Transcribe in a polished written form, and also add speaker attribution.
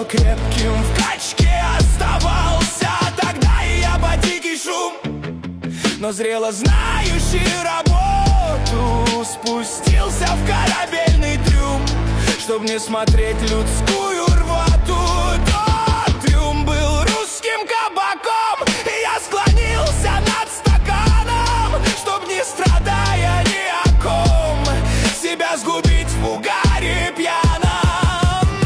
Speaker 1: крепким в качке оставался тогда, и я по дикий шум, но зрело знающий работу спустился в корабельный трюм, чтоб не смотреть людскую